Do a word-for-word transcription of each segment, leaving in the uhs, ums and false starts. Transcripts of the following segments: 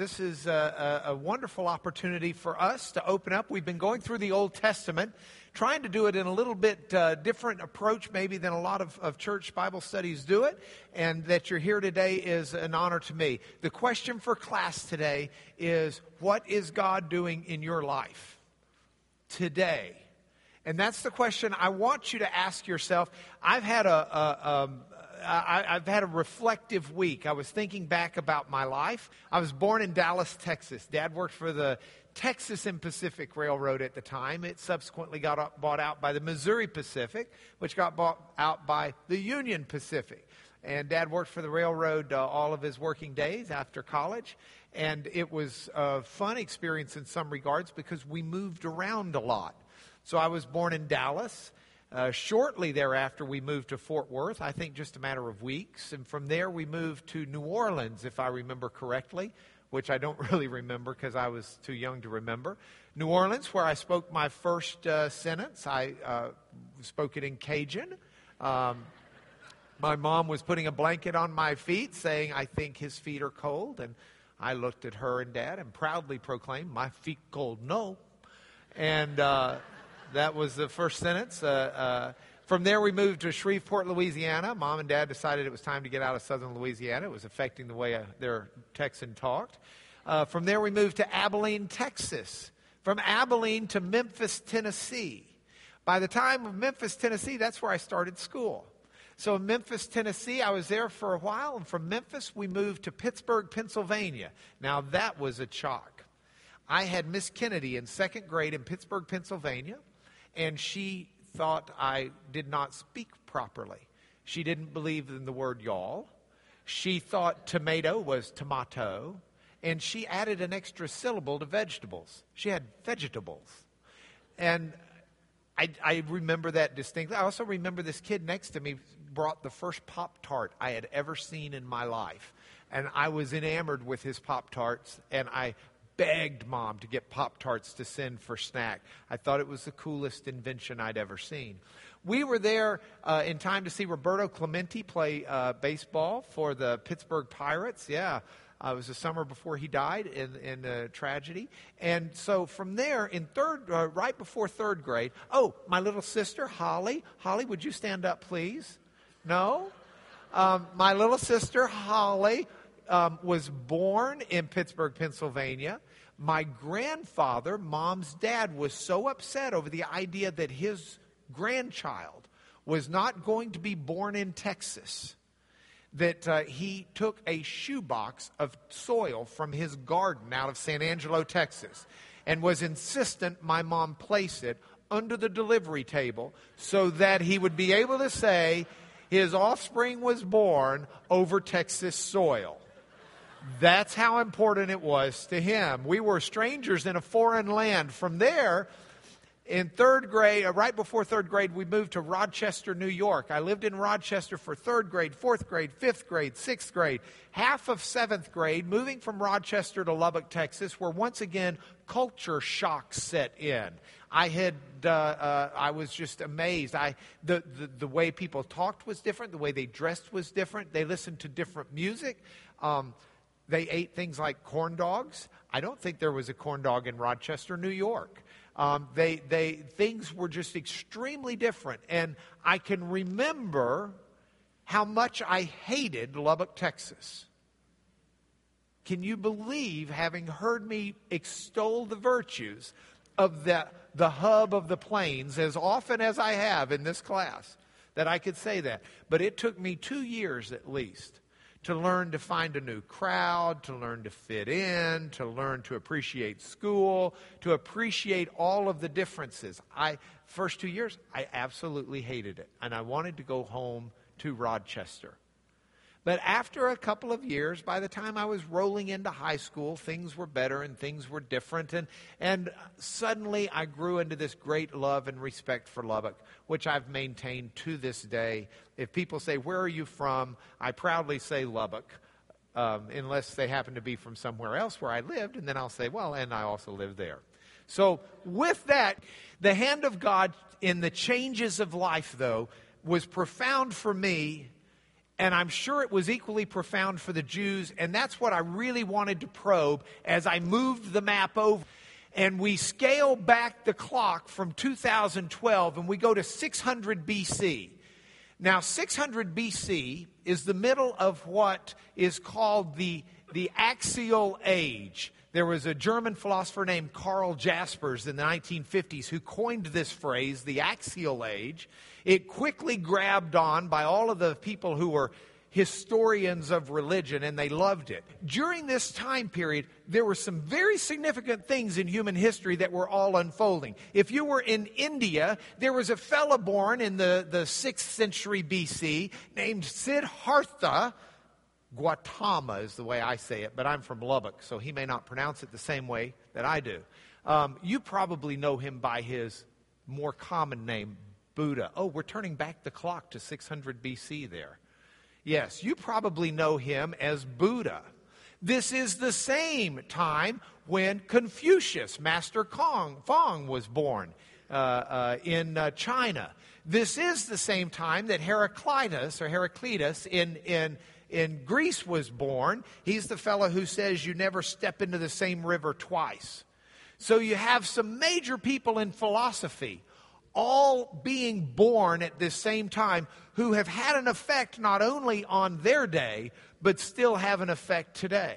this is a, a, a wonderful opportunity for us to open up. We've been going through the Old Testament, trying to do it in a little bit uh, different approach maybe than a lot of, of church Bible studies do it. And that you're here today is an honor to me. The question for class today is, what is God doing in your life today? And that's the question I want you to ask yourself. I've had a... a, a I, I've had a reflective week. I was thinking back about my life. I was born in Dallas, Texas. Dad worked for the Texas and Pacific Railroad at the time. It subsequently got up, bought out by the Missouri Pacific, which got bought out by the Union Pacific. And Dad worked for the railroad uh, all of his working days after college. And it was a fun experience in some regards because we moved around a lot. So I was born in Dallas. Uh, shortly thereafter, we moved to Fort Worth, I think just a matter of weeks. And from there, we moved to New Orleans, if I remember correctly, which I don't really remember because I was too young to remember. New Orleans, where I spoke my first uh, sentence. I uh, spoke it in Cajun. Um, my mom was putting a blanket on my feet, saying, "I think his feet are cold." And I looked at her and Dad and proudly proclaimed, "My feet cold, no." And... Uh, That was the first sentence. Uh, uh, from there, we moved to Shreveport, Louisiana. Mom and Dad decided it was time to get out of southern Louisiana. It was affecting the way uh, their Texan talked. Uh, from there, we moved to Abilene, Texas. From Abilene to Memphis, Tennessee. By the time of Memphis, Tennessee, that's where I started school. So in Memphis, Tennessee, I was there for a while. And from Memphis, we moved to Pittsburgh, Pennsylvania. Now, that was a shock. I had Miss Kennedy in second grade in Pittsburgh, Pennsylvania. And she thought I did not speak properly. She didn't believe in the word y'all. She thought tomato was tomato. And she added an extra syllable to vegetables. She had vegetables. And I, I remember that distinctly. I also remember this kid next to me brought the first Pop-Tart I had ever seen in my life. And I was enamored with his Pop-Tarts. And I begged Mom to get Pop-Tarts to send for snack. I thought it was the coolest invention I'd ever seen. We were there uh, in time to see Roberto Clemente play uh, baseball for the Pittsburgh Pirates. Yeah, uh, it was the summer before he died in, in a tragedy. And so from there, in third, uh, right before third grade, oh, my little sister, Holly. Holly, would you stand up, please? No? Um, my little sister, Holly, Um, was born in Pittsburgh, Pennsylvania. My grandfather, Mom's dad, was so upset over the idea that his grandchild was not going to be born in Texas that uh, he took a shoebox of soil from his garden out of San Angelo, Texas, and was insistent my mom place it under the delivery table so that he would be able to say his offspring was born over Texas soil. That's how important it was to him. We were strangers in a foreign land. From there, in third grade, uh, right before third grade, we moved to Rochester, New York. I lived in Rochester for third grade, fourth grade, fifth grade, sixth grade, half of seventh grade, moving from Rochester to Lubbock, Texas, where once again culture shock set in. I had, uh, uh, I was just amazed. I, the, the the way people talked was different. The way they dressed was different. They listened to different music. Um, They ate things like corn dogs. I don't think there was a corn dog in Rochester, New York. Um, they, they, things were just extremely different. And I can remember how much I hated Lubbock, Texas. Can you believe, having heard me extol the virtues of the, the hub of the plains as often as I have in this class, that I could say that? But it took me two years at least to learn to find a new crowd, to learn to fit in, to learn to appreciate school, to appreciate all of the differences. I first two years, I absolutely hated it, and I wanted to go home to Rochester. But after a couple of years, by the time I was rolling into high school, things were better and things were different. And, and suddenly I grew into this great love and respect for Lubbock, which I've maintained to this day. If people say, "Where are you from?" I proudly say Lubbock, um, unless they happen to be from somewhere else where I lived. And then I'll say, well, and I also live there. So with that, the hand of God in the changes of life, though, was profound for me And I'm sure it was equally profound for the Jews, and that's what I really wanted to probe as I moved the map over. And we scale back the clock from two thousand twelve, and we go to six hundred B C. Now, six hundred B C is the middle of what is called the, the Axial Age. There was a German philosopher named Karl Jaspers in the nineteen fifties who coined this phrase, the Axial Age. It quickly grabbed on by all of the people who were historians of religion, and they loved it. During this time period, there were some very significant things in human history that were all unfolding. If you were in India, there was a fellow born in the, the sixth century B C named Siddhartha Gautama is the way I say it, but I'm from Lubbock, so he may not pronounce it the same way that I do. Um, you probably know him by his more common name, Buddha. Oh, we're turning back the clock to six hundred B C there. Yes, you probably know him as Buddha. This is the same time when Confucius, Master Kong, Fong, was born uh, uh, in uh, China. This is the same time that Heraclitus, or Heraclitus, in, in, in Greece was born. He's the fellow who says you never step into the same river twice. So you have some major people in philosophy all being born at this same time who have had an effect not only on their day, but still have an effect today.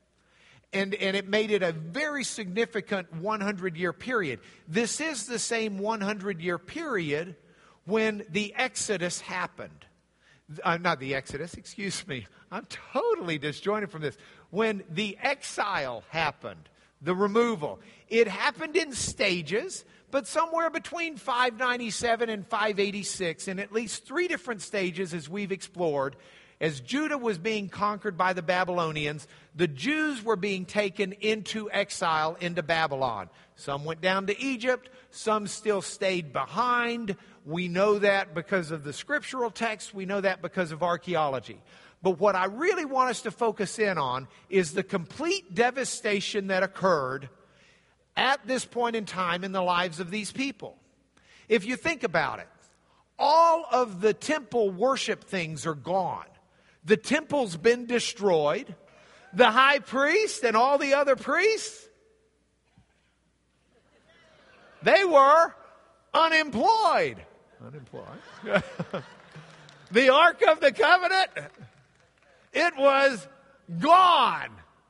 And, and it made it a very significant hundred-year period. This is the same hundred-year period when the Exodus happened. Uh, not the Exodus, excuse me. I'm totally disjointed from this. When the exile happened, the removal. It happened in stages, but somewhere between five ninety-seven and five eighty-six, in at least three different stages as we've explored. As Judah was being conquered by the Babylonians, the Jews were being taken into exile into Babylon. Some went down to Egypt, some still stayed behind. We know that because of the scriptural text, we know that because of archaeology. But what I really want us to focus in on is the complete devastation that occurred at this point in time in the lives of these people. If you think about it, all of the temple worship things are gone. The temple's been destroyed. The high priest and all the other priests, they were unemployed. Unemployed. The Ark of the Covenant, it was gone.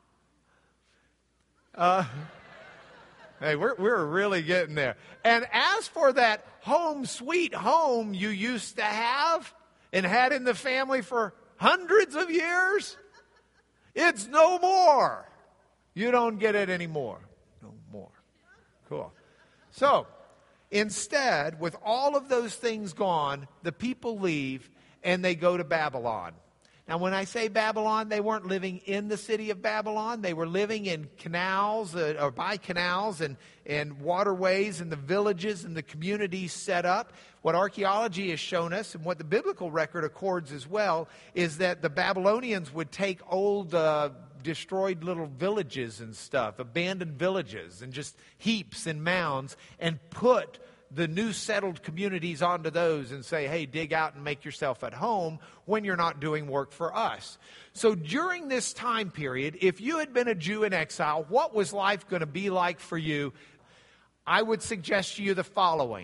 Uh, hey, we're we're really getting there. And as for that home sweet home you used to have and had in the family for hundreds of years, it's no more. You don't get it anymore. No more. Cool. So, instead, with all of those things gone, the people leave and they go to Babylon. Now, when I say Babylon, they weren't living in the city of Babylon. They were living in canals, uh, or by canals and, and waterways and the villages and the communities set up. What archaeology has shown us, and what the biblical record accords as well, is that the Babylonians would take old, uh, destroyed little villages and stuff, abandoned villages, and just heaps and mounds, and put the new settled communities onto those and say, hey, dig out and make yourself at home when you're not doing work for us. So during this time period, if you had been a Jew in exile, what was life going to be like for you? I would suggest to you the following.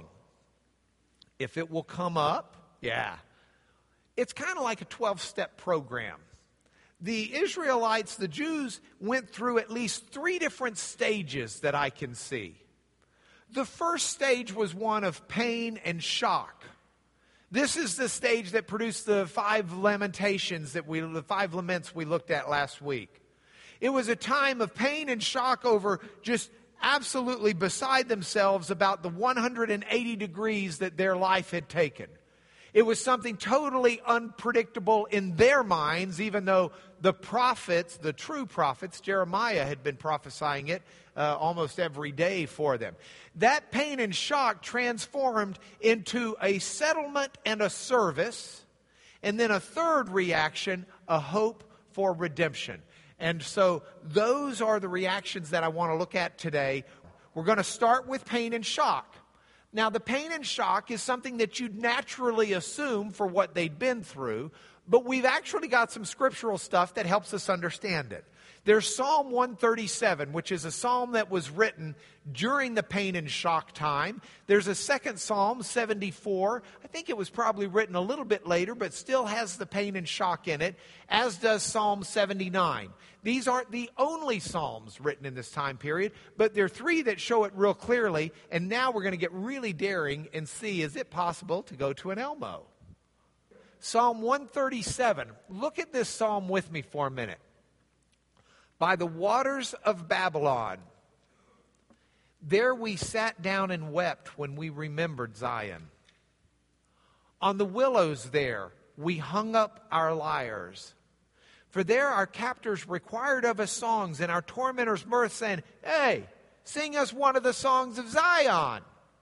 If it will come up, yeah. It's kind of like a twelve-step program. The Israelites, the Jews, went through at least three different stages that I can see. The first stage was one of pain and shock. This is the stage that produced the five lamentations that we, the five laments we looked at last week. It was a time of pain and shock over just absolutely beside themselves about the one hundred eighty degrees that their life had taken. It was something totally unpredictable in their minds, even though the prophets, the true prophets, Jeremiah had been prophesying it uh, almost every day for them. That pain and shock transformed into a settlement and a service, and then a third reaction, a hope for redemption. And so those are the reactions that I want to look at today. We're going to start with pain and shock. Now, the pain and shock is something that you'd naturally assume for what they'd been through, but we've actually got some scriptural stuff that helps us understand it. There's Psalm one thirty-seven, which is a psalm that was written during the pain and shock time. There's a second Psalm, seventy-four. I think it was probably written a little bit later, but still has the pain and shock in it, as does Psalm seventy-nine. These aren't the only psalms written in this time period, but there are three that show it real clearly. And now we're going to get really daring and see, is it possible to go to an Elmo? Psalm one thirty-seven. Look at this psalm with me for a minute. By the waters of Babylon, there we sat down and wept when we remembered Zion. On the willows there, we hung up our lyres. For there our captors required of us songs, and our tormentors mirth, saying, "Hey, sing us one of the songs of Zion."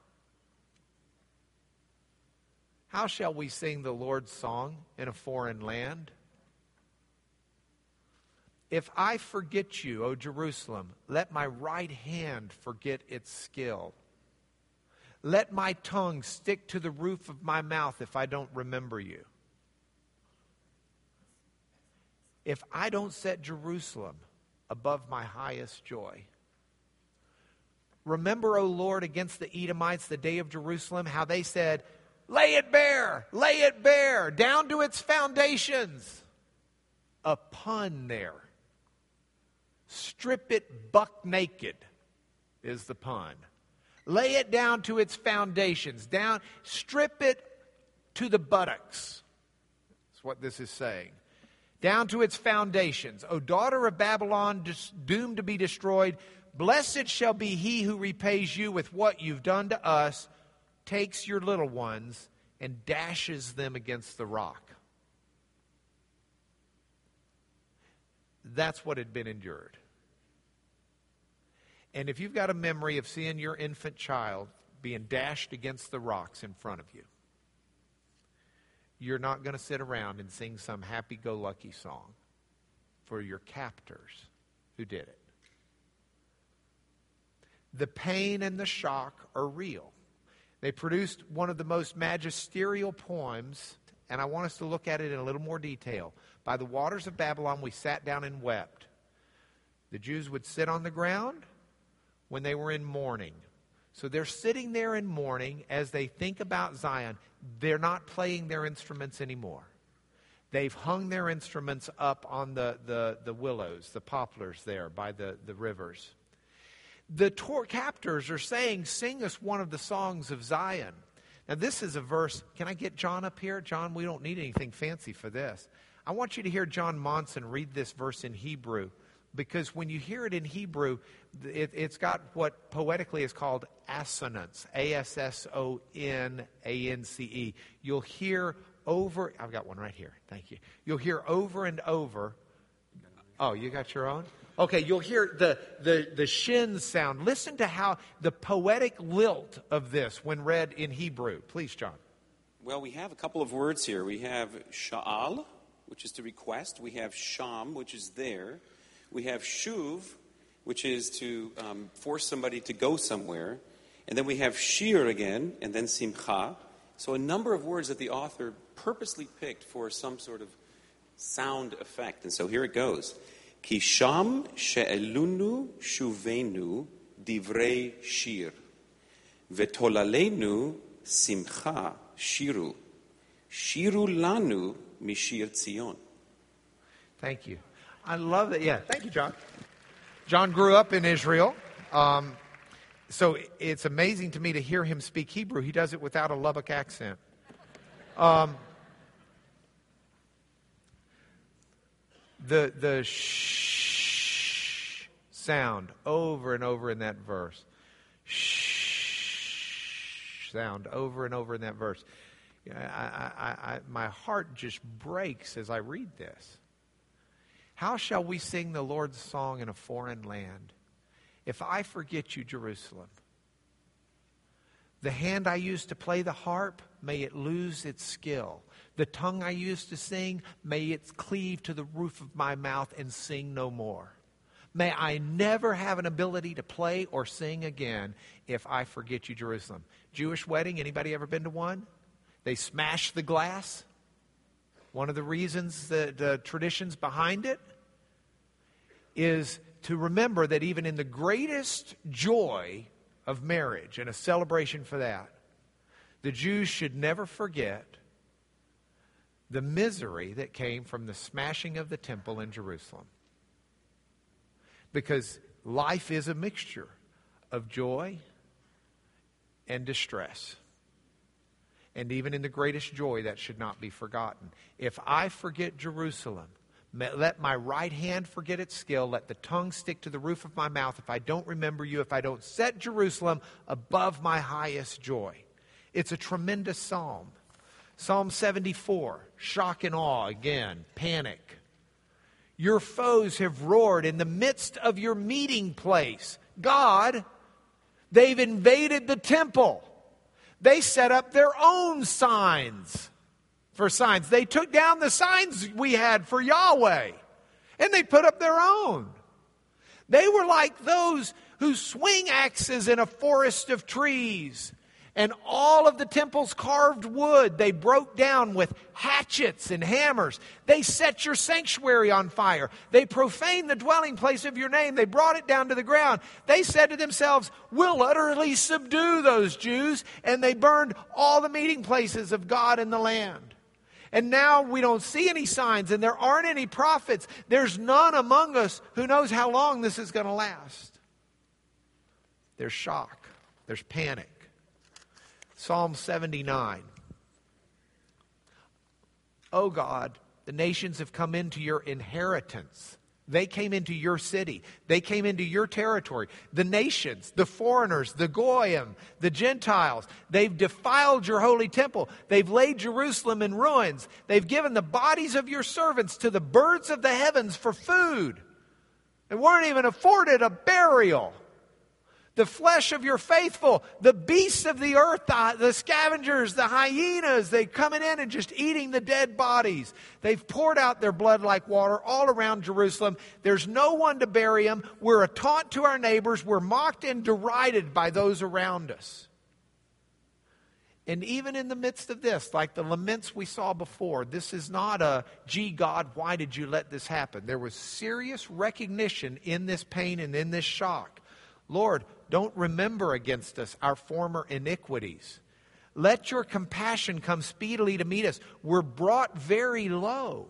How shall we sing the Lord's song in a foreign land? If I forget you, O Jerusalem, let my right hand forget its skill. Let my tongue stick to the roof of my mouth if I don't remember you. If I don't set Jerusalem above my highest joy. Remember, O Lord, against the Edomites, the day of Jerusalem, how they said, "Lay it bare, lay it bare, down to its foundations." A pun there. Strip it buck naked is the pun. Lay it down to its foundations. Down, strip it to the buttocks. That's what this is saying. Down to its foundations. O daughter of Babylon, doomed to be destroyed, blessed shall be he who repays you with what you've done to us, takes your little ones, and dashes them against the rock. That's what had been endured. And if you've got a memory of seeing your infant child being dashed against the rocks in front of you, you're not going to sit around and sing some happy-go-lucky song for your captors who did it. The pain and the shock are real. They produced one of the most magisterial poems, and I want us to look at it in a little more detail. By the waters of Babylon, we sat down and wept. The Jews would sit on the ground when they were in mourning. So they're sitting there in mourning as they think about Zion. They're not playing their instruments anymore. They've hung their instruments up on the, the, the willows, the poplars there by the, the rivers. The tor- captors are saying, "Sing us one of the songs of Zion." Now this is a verse. Can I get John up here? John, we don't need anything fancy for this. I want you to hear John Monson read this verse in Hebrew, because when you hear it in Hebrew, it, it's got what poetically is called assonance, A S S O N A N C E. You'll hear over, I've got one right here, thank you. You'll hear over and over, oh, you got your own? Okay, you'll hear the, the, the shin sound. Listen to how the poetic lilt of this when read in Hebrew. Please, John. Well, we have a couple of words here. We have sha'al, which is to request. We have sham, which is there. We have shuv, which is to um, force somebody to go somewhere. And then we have shir again, and then simcha. So a number of words that the author purposely picked for some sort of sound effect. And so here it goes. Ki sham she'elunu shuvenu divrei shir. Vetolalenu simcha shiru. Shiru lanu mishir Tzion. Thank you. I love that. Yeah, thank you, John. John grew up in Israel. Um, so it's amazing to me to hear him speak Hebrew. He does it without a Lubbock accent. Um, the the shh sound over and over in that verse. Shh sound over and over in that verse. I, I, I, my heart just breaks as I read this. How shall we sing the Lord's song in a foreign land? If I forget you, Jerusalem. The hand I used to play the harp, may it lose its skill. The tongue I used to sing, may it cleave to the roof of my mouth and sing no more. May I never have an ability to play or sing again if I forget you, Jerusalem. Jewish wedding, anybody ever been to one? They smash the glass. One of the reasons, that the traditions behind it, is to remember that even in the greatest joy of marriage and a celebration for that, the Jews should never forget the misery that came from the smashing of the temple in Jerusalem. Because life is a mixture of joy and distress. And even in the greatest joy, that should not be forgotten. If I forget Jerusalem, let my right hand forget its skill, let the tongue stick to the roof of my mouth, if I don't remember you, if I don't set Jerusalem above my highest joy. It's a tremendous psalm. Psalm seventy-four, shock and awe again, panic. Your foes have roared in the midst of your meeting place. God, they've invaded the temple. They set up their own signs for signs. They took down the signs we had for Yahweh, and they put up their own. They were like those who swing axes in a forest of trees. And all of the temple's carved wood they broke down with hatchets and hammers. They set your sanctuary on fire. They profaned the dwelling place of your name. They brought it down to the ground. They said to themselves, we'll utterly subdue those Jews. And they burned all the meeting places of God in the land. And now we don't see any signs, and there aren't any prophets. There's none among us who knows how long this is going to last. There's shock. There's panic. Psalm seventy-nine. Oh God, the nations have come into your inheritance. They came into your city. They came into your territory. The nations, the foreigners, the Goyim, the Gentiles, they've defiled your holy temple. They've laid Jerusalem in ruins. They've given the bodies of your servants to the birds of the heavens for food, and weren't even afforded a burial. The flesh of your faithful, the beasts of the earth, the, the scavengers, the hyenas, they coming in and just eating the dead bodies. They've poured out their blood like water all around Jerusalem. There's no one to bury them. We're a taunt to our neighbors. We're mocked and derided by those around us. And even in the midst of this, like the laments we saw before, this is not a, gee, God, why did you let this happen? There was serious recognition in this pain and in this shock. Lord, don't remember against us our former iniquities. Let your compassion come speedily to meet us. We're brought very low.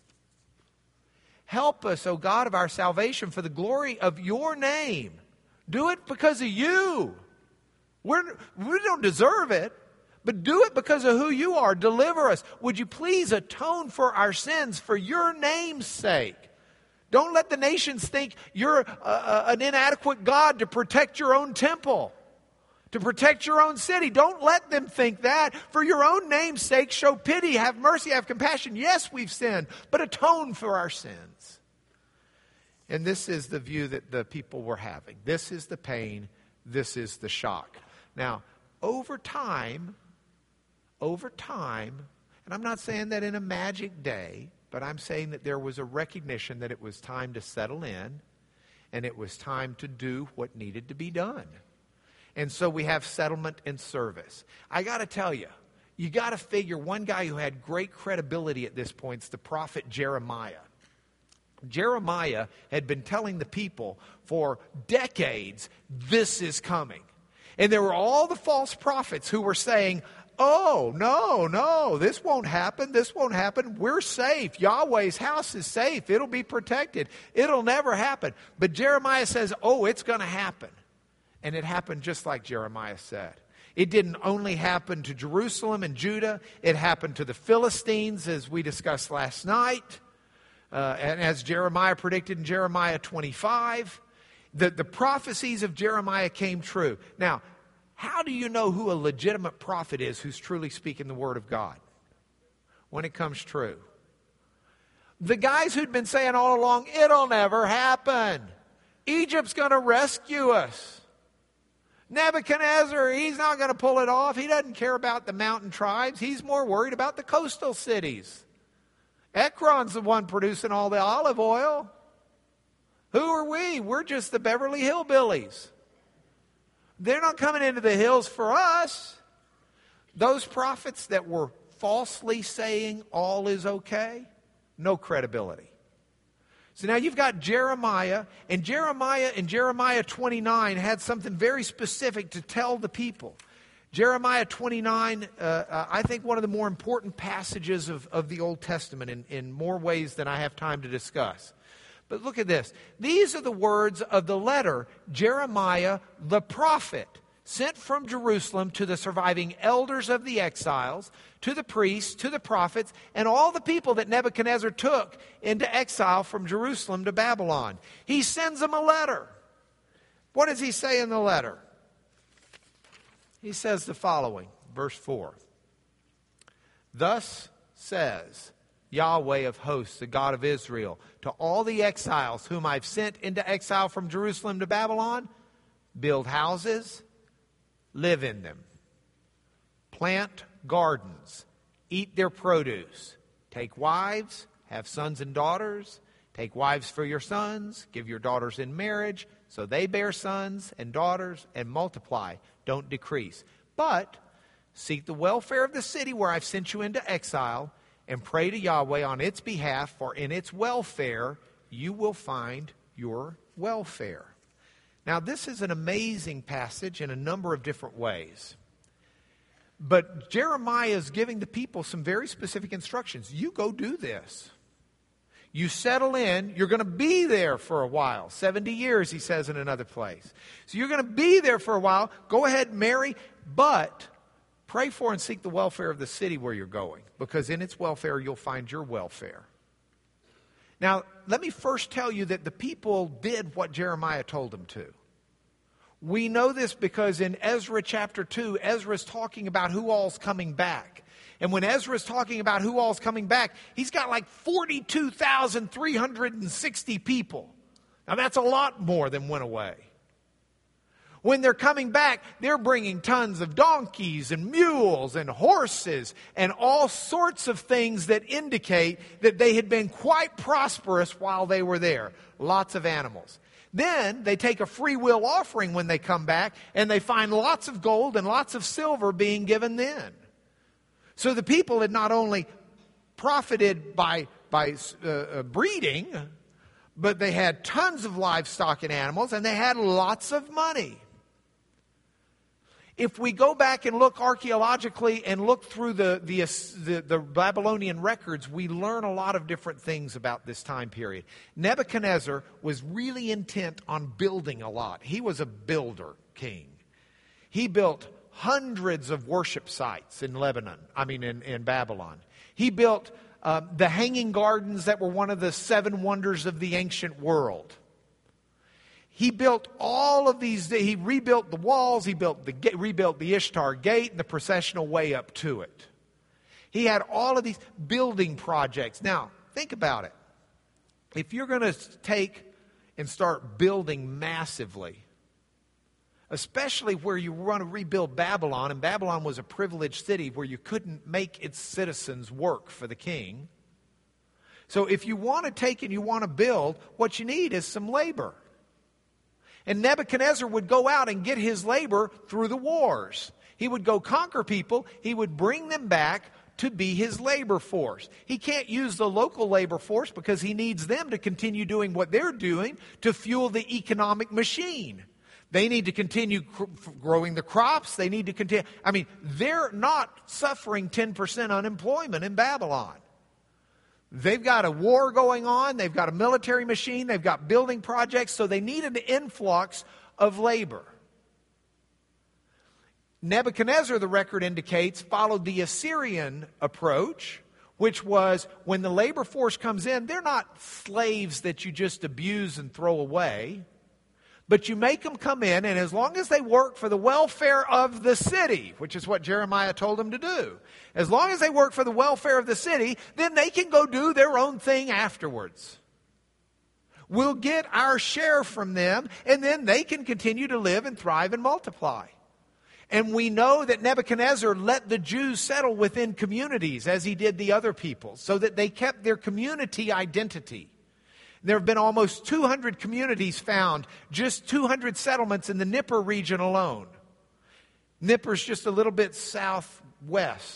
Help us, O God of our salvation, for the glory of your name. Do it because of you. We're, we don't deserve it, but do it because of who you are. Deliver us. Would you please atone for our sins for your name's sake? Don't let the nations think you're a, a, an inadequate God to protect your own temple, to protect your own city. Don't let them think that. For your own name's sake, show pity, have mercy, have compassion. Yes, we've sinned, but atone for our sins. And this is the view that the people were having. This is the pain. This is the shock. Now, over time, over time, and I'm not saying that in a magic day, but I'm saying that there was a recognition that it was time to settle in, and it was time to do what needed to be done. And so we have settlement and service. I got to tell you, you got to figure one guy who had great credibility at this point is the prophet Jeremiah. Jeremiah had been telling the people for decades, this is coming. And there were all the false prophets who were saying, oh, no, no, this won't happen. This won't happen. We're safe. Yahweh's house is safe. It'll be protected. It'll never happen. But Jeremiah says, oh, it's going to happen. And it happened just like Jeremiah said. It didn't only happen to Jerusalem and Judah. It happened to the Philistines, as we discussed last night. Uh, and as Jeremiah predicted in Jeremiah twenty-five, the, the prophecies of Jeremiah came true. Now, how do you know who a legitimate prophet is who's truly speaking the word of God? When it comes true. The guys who'd been saying all along, it'll never happen. Egypt's going to rescue us. Nebuchadnezzar, he's not going to pull it off. He doesn't care about the mountain tribes. He's more worried about the coastal cities. Ekron's the one producing all the olive oil. Who are we? We're just the Beverly Hillbillies. They're not coming into the hills for us. Those prophets that were falsely saying all is okay, no credibility. So now you've got Jeremiah, and Jeremiah in Jeremiah twenty-nine had something very specific to tell the people. Jeremiah twenty-nine, uh, uh, I think one of the more important passages of, of the Old Testament in, in more ways than I have time to discuss. But look at this. These are the words of the letter Jeremiah the prophet sent from Jerusalem to the surviving elders of the exiles, to the priests, to the prophets, and all the people that Nebuchadnezzar took into exile from Jerusalem to Babylon. He sends them a letter. What does he say in the letter? He says the following, verse four. Thus says Yahweh of hosts, the God of Israel, to all the exiles whom I've sent into exile from Jerusalem to Babylon, build houses, live in them, plant gardens, eat their produce, take wives, have sons and daughters, take wives for your sons, give your daughters in marriage, so they bear sons and daughters, and multiply, don't decrease. But seek the welfare of the city where I've sent you into exile, and pray to Yahweh on its behalf, for in its welfare you will find your welfare. Now, this is an amazing passage in a number of different ways. But Jeremiah is giving the people some very specific instructions. You go do this. You settle in. You're going to be there for a while. seventy years, he says in another place. So you're going to be there for a while. Go ahead and marry, but pray for and seek the welfare of the city where you're going, because in its welfare you'll find your welfare. Now, let me first tell you that the people did what Jeremiah told them to. We know this because in Ezra chapter two, Ezra's talking about who all's coming back. And when Ezra's talking about who all's coming back, he's got like forty-two thousand three hundred sixty people. Now, that's a lot more than went away. When they're coming back, they're bringing tons of donkeys and mules and horses and all sorts of things that indicate that they had been quite prosperous while they were there. Lots of animals. Then they take a free will offering when they come back, and they find lots of gold and lots of silver being given then. So the people had not only profited by, by uh, breeding, but they had tons of livestock and animals, and they had lots of money. If we go back and look archaeologically and look through the, the, the, the Babylonian records, we learn a lot of different things about this time period. Nebuchadnezzar was really intent on building a lot. He was a builder king. He built hundreds of worship sites in Lebanon, I mean in, in Babylon. He built uh, the Hanging Gardens that were one of the seven wonders of the ancient world. He built all of these, he rebuilt the walls, he built the, rebuilt the Ishtar Gate and the processional way up to it. He had all of these building projects. Now, think about it. If you're going to take and start building massively, especially where you want to rebuild Babylon, and Babylon was a privileged city where you couldn't make its citizens work for the king. So if you want to take and you want to build, what you need is some labor. And Nebuchadnezzar would go out and get his labor through the wars. He would go conquer people. He would bring them back to be his labor force. He can't use the local labor force because he needs them to continue doing what they're doing to fuel the economic machine. They need to continue cr- growing the crops. They need to continue. I mean, they're not suffering ten percent unemployment in Babylon. They've got a war going on. They've got a military machine. They've got building projects. So they need an influx of labor. Nebuchadnezzar, the record indicates, followed the Assyrian approach, which was when the labor force comes in, they're not slaves that you just abuse and throw away. But you make them come in, and as long as they work for the welfare of the city, which is what Jeremiah told them to do, as long as they work for the welfare of the city, then they can go do their own thing afterwards. We'll get our share from them, and then they can continue to live and thrive and multiply. And we know that Nebuchadnezzar let the Jews settle within communities as he did the other people, so that they kept their community identity. There have been almost two hundred communities found, just two hundred settlements in the Nippur region alone. Nippur's just a little bit southwest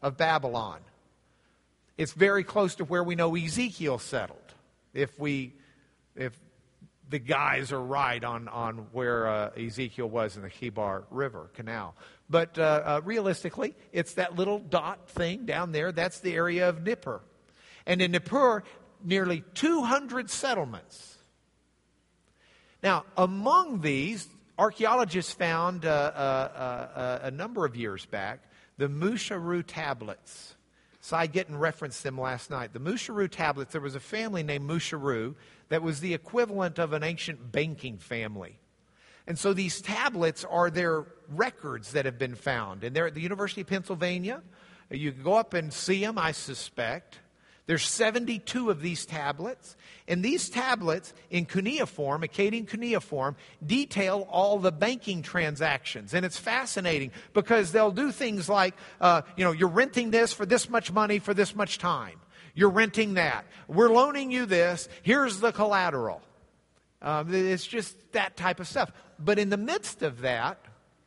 of Babylon. It's very close to where we know Ezekiel settled, if we, if the guys are right on, on where uh, Ezekiel was in the Chebar River Canal. But uh, uh, realistically, it's that little dot thing down there. That's the area of Nippur. And in Nippur, nearly two hundred settlements. Now, among these, archaeologists found uh, uh, uh, a number of years back the Musharu tablets. Cy Gittin referenced them last night. The Musharu tablets, there was a family named Musharu that was the equivalent of an ancient banking family. And so these tablets are their records that have been found. And they're at the University of Pennsylvania. You can go up and see them, I suspect. There's seventy-two of these tablets. And these tablets in cuneiform, Akkadian cuneiform, detail all the banking transactions. And it's fascinating because they'll do things like, uh, you know, you're renting this for this much money for this much time. You're renting that. We're loaning you this. Here's the collateral. Um, it's just that type of stuff. But in the midst of that,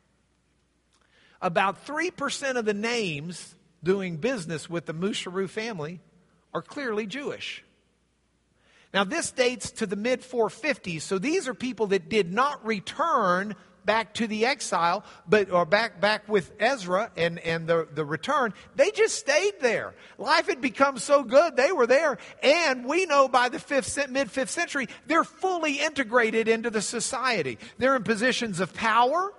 about three percent of the names doing business with the Musharu family are clearly Jewish. Now, this dates to the mid four fifties, so these are people that did not return back to the exile, but or back back with Ezra and, and the, the return. They just stayed there. Life had become so good, they were there. And we know by the fifth, mid-fifth century, they're fully integrated into the society. They're in positions of power,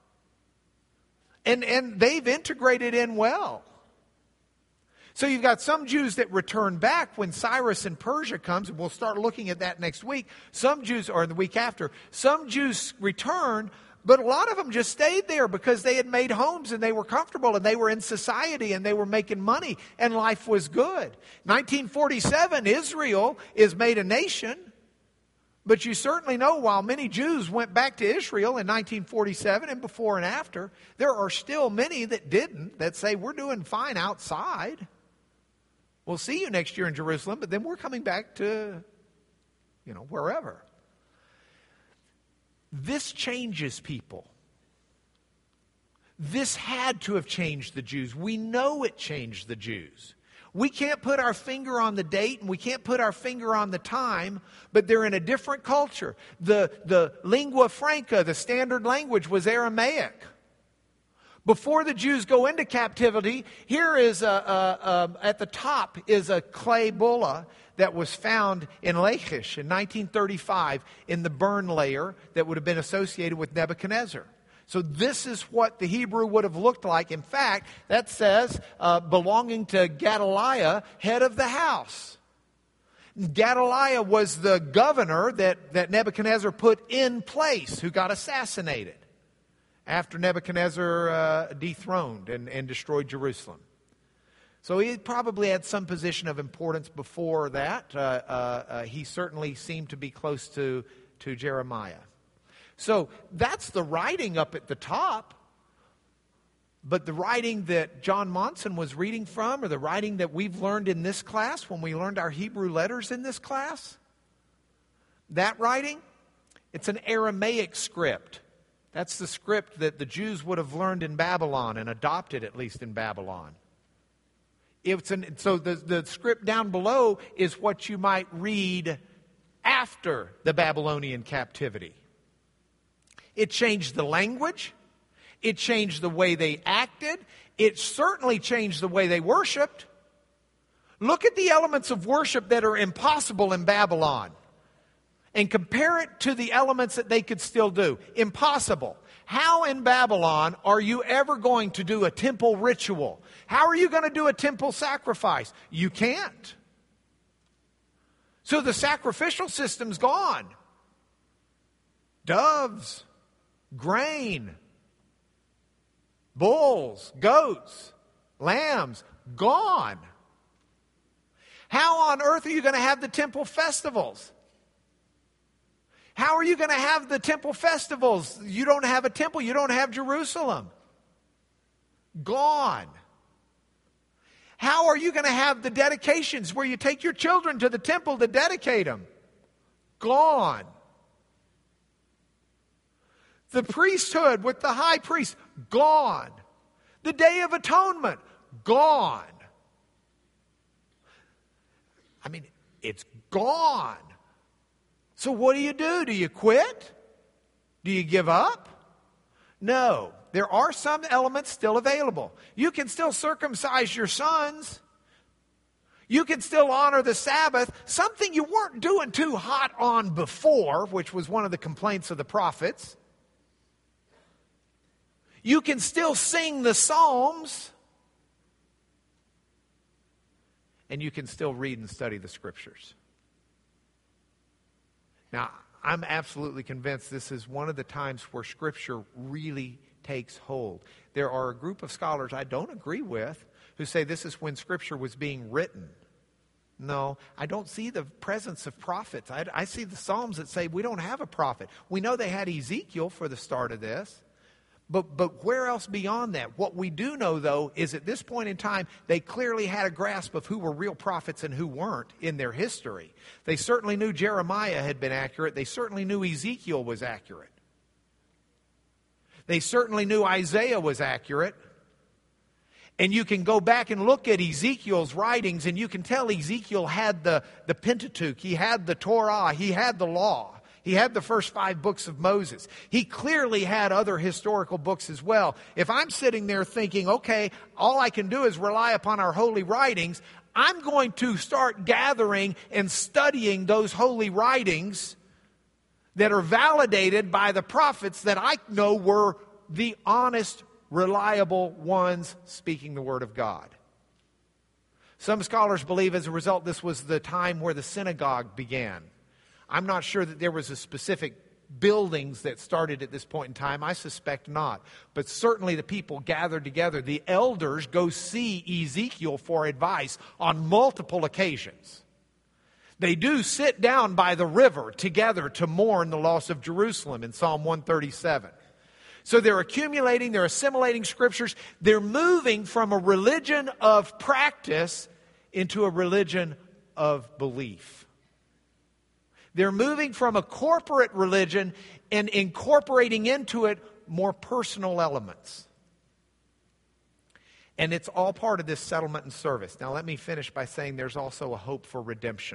and, and they've integrated in well. So you've got some Jews that return back when Cyrus in Persia comes, and we'll start looking at that next week. Some Jews, or the week after, some Jews return, but a lot of them just stayed there because they had made homes and they were comfortable and they were in society and they were making money and life was good. nineteen forty-seven, Israel is made a nation, but you certainly know while many Jews went back to Israel in nineteen forty-seven and before and after, there are still many that didn't, that say we're doing fine outside. We'll see you next year in Jerusalem, but then we're coming back to, you know, wherever. This changes people. This had to have changed the Jews. We know it changed the Jews. We can't put our finger on the date and we can't put our finger on the time, but they're in a different culture. The, the lingua franca, the standard language, was Aramaic. Before the Jews go into captivity, here is a, a, a, at the top is a clay bulla that was found in Lachish in nineteen thirty-five in the burn layer that would have been associated with Nebuchadnezzar. So this is what the Hebrew would have looked like. In fact, that says uh, belonging to Gedaliah, head of the house. Gedaliah was the governor that, that Nebuchadnezzar put in place, who got assassinated after Nebuchadnezzar uh, dethroned and, and destroyed Jerusalem. So he probably had some position of importance before that. Uh, uh, uh, he certainly seemed to be close to, to Jeremiah. So that's the writing up at the top. But the writing that John Monson was reading from, or the writing that we've learned in this class when we learned our Hebrew letters in this class, that writing, it's an Aramaic script. That's the script that the Jews would have learned in Babylon and adopted, at least in Babylon. It's an, so the, the script down below is what you might read after the Babylonian captivity. It changed the language. It changed the way they acted. It certainly changed the way they worshiped. Look at the elements of worship that are impossible in Babylon and compare it to the elements that they could still do. Impossible. How in Babylon are you ever going to do a temple ritual? How are you going to do a temple sacrifice? You can't. So the sacrificial system's gone. Doves, grain, bulls, goats, lambs, gone. How on earth are you going to have the temple festivals? How are you going to have the temple festivals? You don't have a temple. You don't have Jerusalem. Gone. How are you going to have the dedications where you take your children to the temple to dedicate them? Gone. The priesthood with the high priest, gone. The Day of Atonement, gone. I mean, it's gone. So what do you do? Do you quit? Do you give up? No. There are some elements still available. You can still circumcise your sons. You can still honor the Sabbath, something you weren't doing too hot on before, which was one of the complaints of the prophets. You can still sing the Psalms. And you can still read and study the Scriptures. Now, I'm absolutely convinced this is one of the times where Scripture really takes hold. There are a group of scholars I don't agree with who say this is when Scripture was being written. No, I don't see the presence of prophets. I, I see the Psalms that say we don't have a prophet. We know they had Ezekiel for the start of this. But, but where else beyond that? What we do know, though, is at this point in time, they clearly had a grasp of who were real prophets and who weren't in their history. They certainly knew Jeremiah had been accurate. They certainly knew Ezekiel was accurate. They certainly knew Isaiah was accurate. And you can go back and look at Ezekiel's writings, and you can tell Ezekiel had the, the Pentateuch. He had the Torah. He had the law. He had the first five books of Moses. He clearly had other historical books as well. If I'm sitting there thinking, okay, all I can do is rely upon our holy writings, I'm going to start gathering and studying those holy writings that are validated by the prophets that I know were the honest, reliable ones speaking the Word of God. Some scholars believe as a result this was the time where the synagogue began. I'm not sure that there was a specific buildings that started at this point in time. I suspect not. But certainly the people gathered together. The elders go see Ezekiel for advice on multiple occasions. They do sit down by the river together to mourn the loss of Jerusalem in Psalm one thirty-seven. So they're accumulating, they're assimilating scriptures. They're moving from a religion of practice into a religion of belief. They're moving from a corporate religion and incorporating into it more personal elements. And it's all part of this settlement and service. Now let me finish by saying there's also a hope for redemption.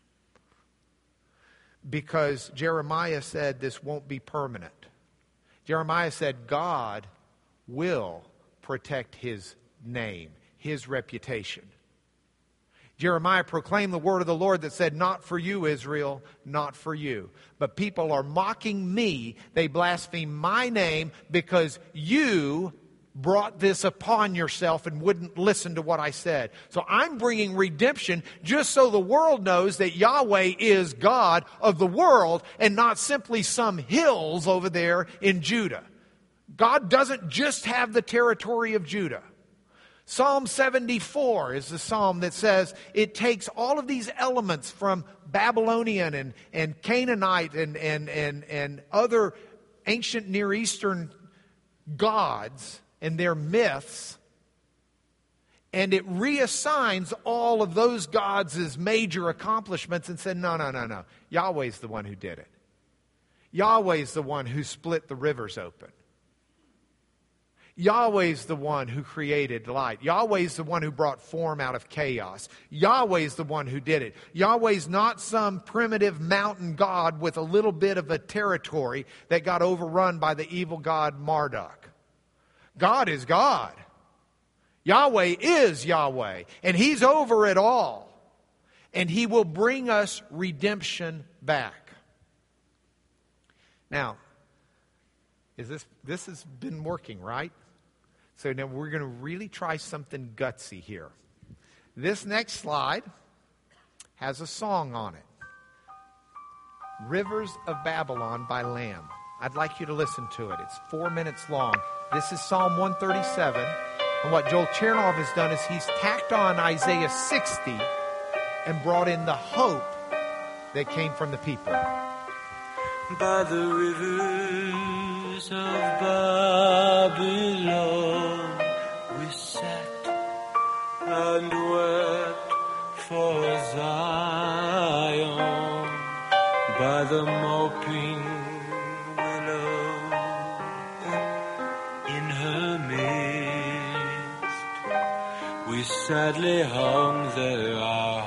Because Jeremiah said this won't be permanent. Jeremiah said God will protect His name, His reputation. Jeremiah proclaimed the word of the Lord that said, not for you, Israel, not for you. But people are mocking me. They blaspheme my name because you brought this upon yourself and wouldn't listen to what I said. So I'm bringing redemption just so the world knows that Yahweh is God of the world and not simply some hills over there in Judah. God doesn't just have the territory of Judah. Psalm seventy-four is the psalm that says it takes all of these elements from Babylonian and, and Canaanite and, and, and, and other ancient Near Eastern gods and their myths, and it reassigns all of those gods as major accomplishments and said, no, no, no, no. Yahweh's the one who did it. Yahweh's the one who split the rivers open. Yahweh's the one who created light. Yahweh's the one who brought form out of chaos. Yahweh's the one who did it. Yahweh's not some primitive mountain god with a little bit of a territory that got overrun by the evil god Marduk. God is God. Yahweh is Yahweh. And He's over it all. And He will bring us redemption back. Now, is this this has been working, right? So now we're going to really try something gutsy here. This next slide has a song on it. Rivers of Babylon by Lamb. I'd like you to listen to it. It's four minutes long. This is Psalm one thirty-seven. And what Joel Chernoff has done is he's tacked on Isaiah sixty and brought in the hope that came from the people. By the rivers of Babylon we sat and wept for Zion. By the moping willow in her midst we sadly hung there our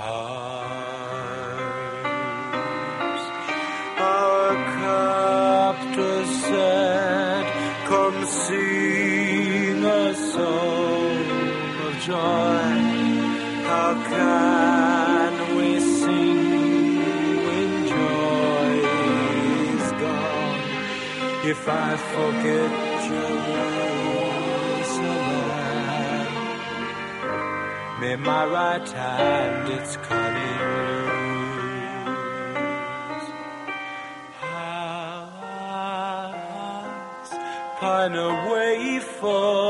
harps. Our captor said, come sing a song of joy. How can we sing when joy is gone? If I forget Jerusalem, may my right hand its cunning lose. Hearts pine away for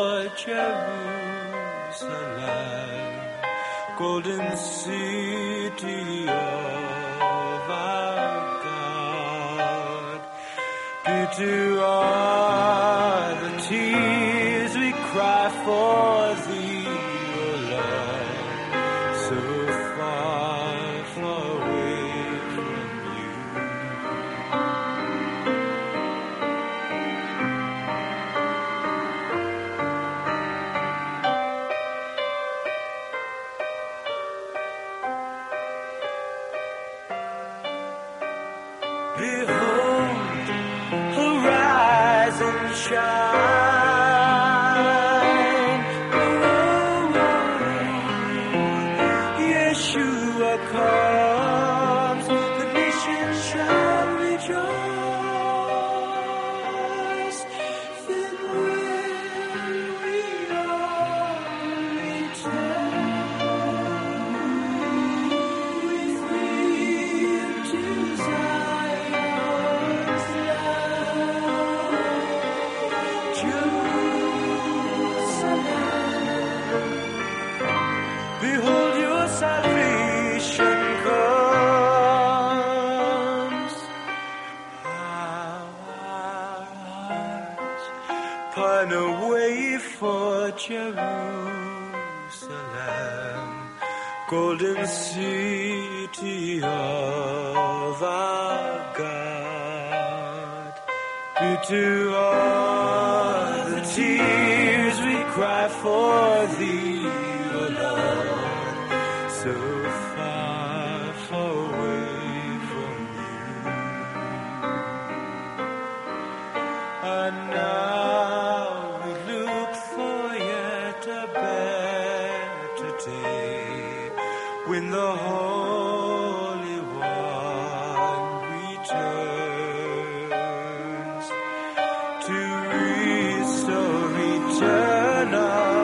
Jerusalem, golden city of our God. Due to all the tears we cry for thee, O Lord, so far, far away from you. Behold, horizon shine. Oh, Yeshua comes, the nation shall rejoice. Then will we all return with him to Zion's land. Jerusalem, behold your salvation comes. Our hearts pine away for Jerusalem, golden city of our God. Due to all the tears we cry for thee, O Lord, so far, far away from you. And now we look for yet a better day, when the Holy One returns to restore eternal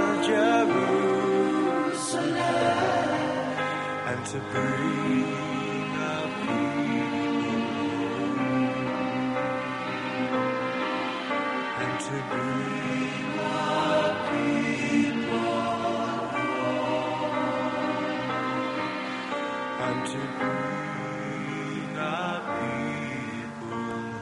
Jerusalem and to bring our people home, and to bring our people home, and to bring our people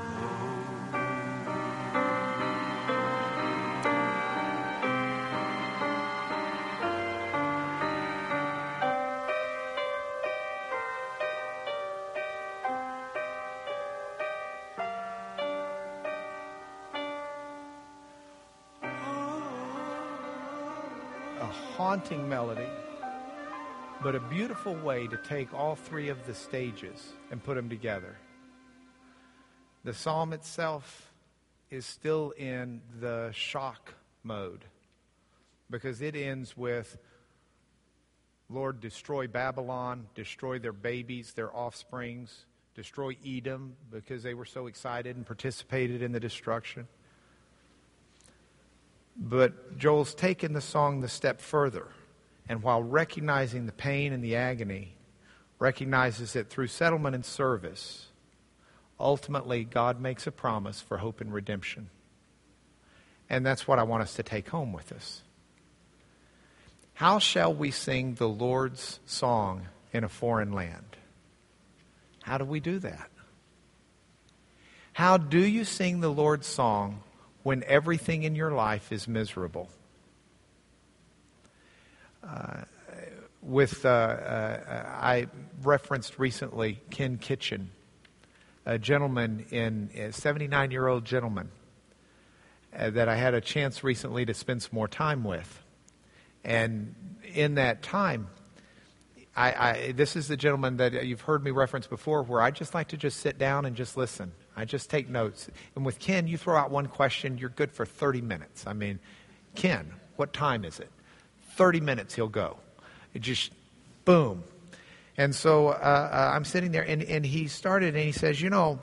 A haunting melody, but a beautiful way to take all three of the stages and put them together. The psalm itself is still in the shock mode because it ends with, Lord, destroy Babylon, destroy their babies, their offsprings, destroy Edom because they were so excited and participated in the destruction. But Joel's taken the song the step further, and while recognizing the pain and the agony, recognizes that through settlement and service, ultimately God makes a promise for hope and redemption. And that's what I want us to take home with us. How shall we sing the Lord's song in a foreign land? How do we do that? How do you sing the Lord's song when everything in your life is miserable? Uh, with uh, uh, I referenced recently Ken Kitchen, a gentleman in a seventy-nine-year-old gentleman uh, that I had a chance recently to spend some more time with. And in that time, I, I this is the gentleman that you've heard me reference before, where I just like to just sit down and just listen. I just take notes. And with Ken, you throw out one question, you're good for thirty minutes. I mean, Ken, what time is it? thirty minutes he'll go. It just, boom. And so uh, uh, I'm sitting there, and, and he started, and he says, you know,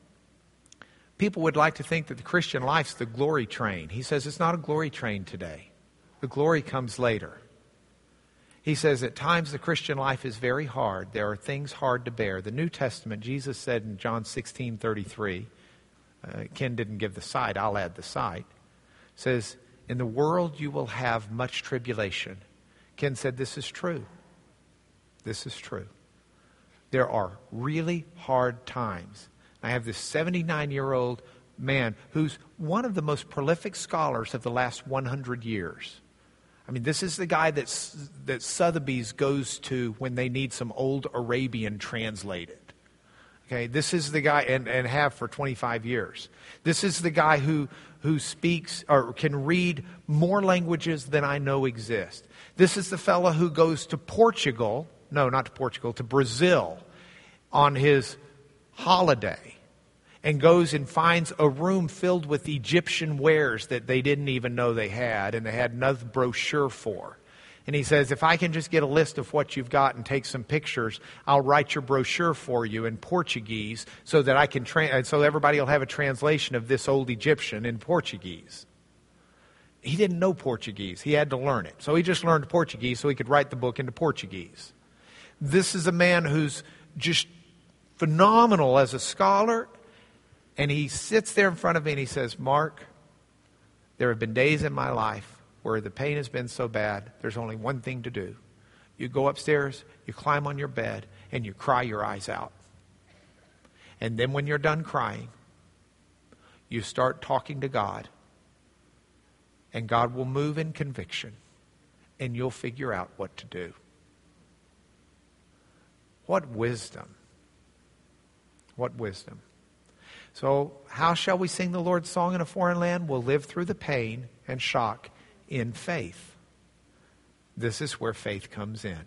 people would like to think that the Christian life's the glory train. He says it's not a glory train today. The glory comes later. He says at times the Christian life is very hard. There are things hard to bear. The New Testament, Jesus said in John sixteen thirty-three, uh, Ken didn't give the site, I'll add the site, says, in the world you will have much tribulation. Ken said this is true. This is true. There are really hard times. I have this seventy-nine-year-old man who's one of the most prolific scholars of the last one hundred years. I mean, this is the guy that's, that Sotheby's goes to when they need some old Arabian translated. Okay, this is the guy, and, and have for twenty-five years. This is the guy who, who speaks or can read more languages than I know exist. This is the fellow who goes to Portugal, no, not to Portugal, to Brazil on his holiday, and goes and finds a room filled with Egyptian wares that they didn't even know they had, and they had no brochure for. And he says, if I can just get a list of what you've got and take some pictures, I'll write your brochure for you in Portuguese so that I can tra- so everybody will have a translation of this old Egyptian in Portuguese. He didn't know Portuguese. He had to learn it. So he just learned Portuguese so he could write the book into Portuguese. This is a man who's just phenomenal as a scholar. And he sits there in front of me and he says, Mark, there have been days in my life where the pain has been so bad, there's only one thing to do. You go upstairs, you climb on your bed, and you cry your eyes out. And then when you're done crying, you start talking to God. And God will move in conviction. And you'll figure out what to do. What wisdom. What wisdom. So how shall we sing the Lord's song in a foreign land? We'll live through the pain and shock in faith. This is where faith comes in.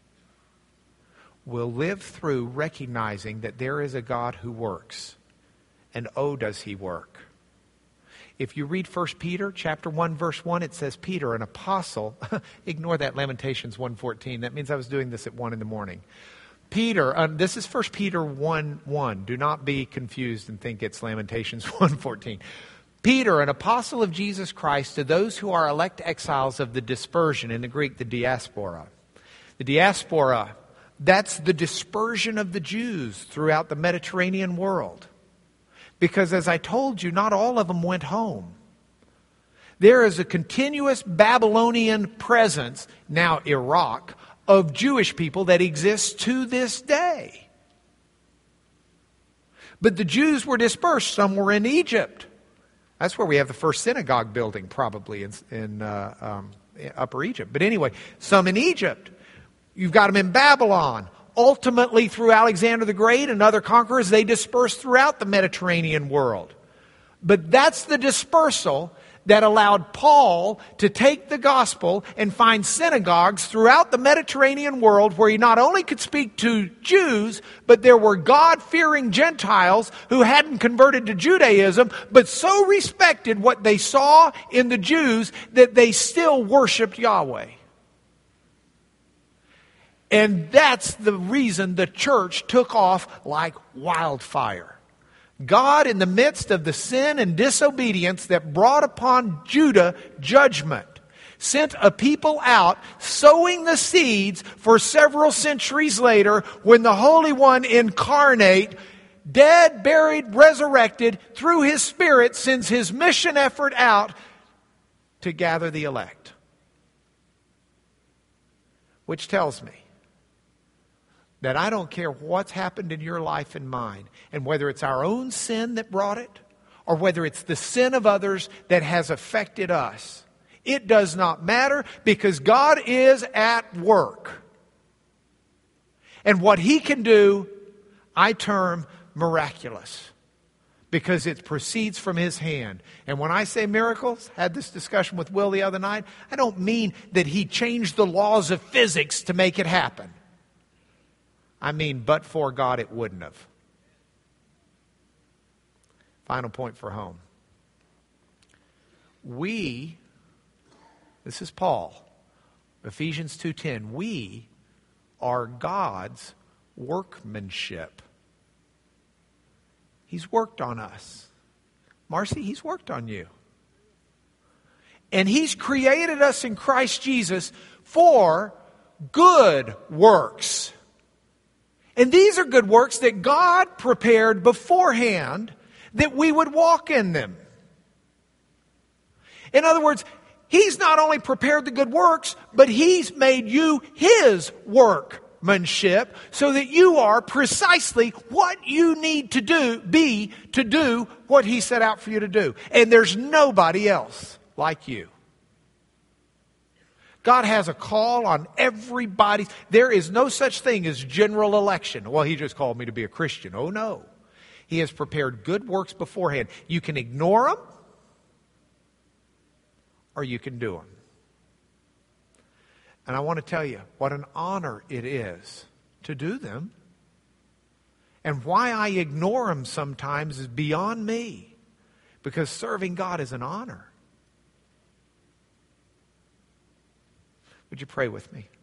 We'll live through recognizing that there is a God who works. And oh, does he work. If you read First Peter chapter one, verse one, it says, Peter, an apostle. Ignore that, Lamentations one fourteen. That means I was doing this at one in the morning. Peter, um, this is First Peter one one. Do not be confused and think it's Lamentations one fourteen. Peter, an apostle of Jesus Christ, to those who are elect exiles of the dispersion, in the Greek, the diaspora. The diaspora, that's the dispersion of the Jews throughout the Mediterranean world. Because as I told you, not all of them went home. There is a continuous Babylonian presence, now Iraq, of Jewish people that exists to this day. But the Jews were dispersed. Some were in Egypt. That's where we have the first synagogue building, probably, in, in uh, um, Upper Egypt. But anyway, some in Egypt. You've got them in Babylon. Ultimately, through Alexander the Great and other conquerors, they dispersed throughout the Mediterranean world. But that's the dispersal that allowed Paul to take the gospel and find synagogues throughout the Mediterranean world where he not only could speak to Jews, but there were God-fearing Gentiles who hadn't converted to Judaism, but so respected what they saw in the Jews that they still worshiped Yahweh. And that's the reason the church took off like wildfire. God, in the midst of the sin and disobedience that brought upon Judah judgment, sent a people out sowing the seeds for several centuries later when the Holy One incarnate, dead, buried, resurrected, through His Spirit sends His mission effort out to gather the elect. Which tells me that I don't care what's happened in your life and mine, and whether it's our own sin that brought it, or whether it's the sin of others that has affected us. It does not matter, because God is at work. And what He can do, I term miraculous. because it proceeds from His hand. And when I say miracles, had this discussion with Will the other night, I don't mean that He changed the laws of physics to make it happen. I mean, but for God, it wouldn't have. Final point for home. We, this is Paul, Ephesians two ten, we are God's workmanship. He's worked on us. Marcy, He's worked on you. And He's created us in Christ Jesus for good works. And these are good works that God prepared beforehand that we would walk in them. In other words, He's not only prepared the good works, but He's made you His workmanship so that you are precisely what you need to do, be to do what He set out for you to do. And there's nobody else like you. God has a call on everybody. There is no such thing as general election. Well, He just called me to be a Christian. Oh, no. He has prepared good works beforehand. You can ignore them, or you can do them. And I want to tell you what an honor it is to do them. And why I ignore them sometimes is beyond me. Because serving God is an honor. Would you pray with me?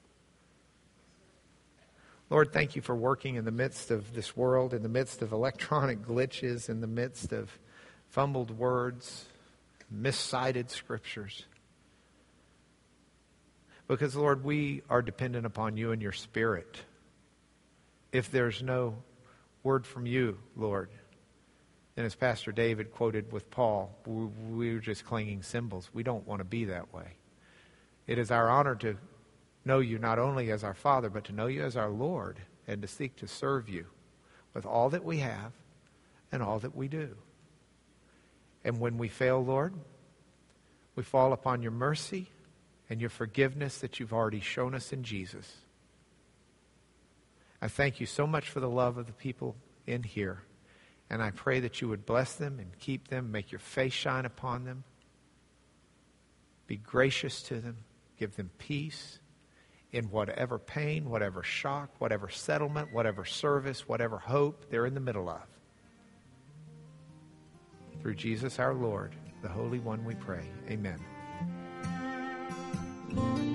Lord, thank You for working in the midst of this world, in the midst of electronic glitches, in the midst of fumbled words, miscited scriptures. Because, Lord, we are dependent upon You and Your Spirit. If there's no word from You, Lord, then as Pastor David quoted with Paul, we're just clinging cymbals. We don't want to be that way. It is our honor to know You not only as our Father, but to know You as our Lord and to seek to serve You with all that we have and all that we do. And when we fail, Lord, we fall upon Your mercy and Your forgiveness that You've already shown us in Jesus. I thank You so much for the love of the people in here. And I pray that You would bless them and keep them, make Your face shine upon them. Be gracious to them. Give them peace in whatever pain, whatever shock, whatever settlement, whatever service, whatever hope they're in the middle of. Through Jesus our Lord, the Holy One, we pray. Amen.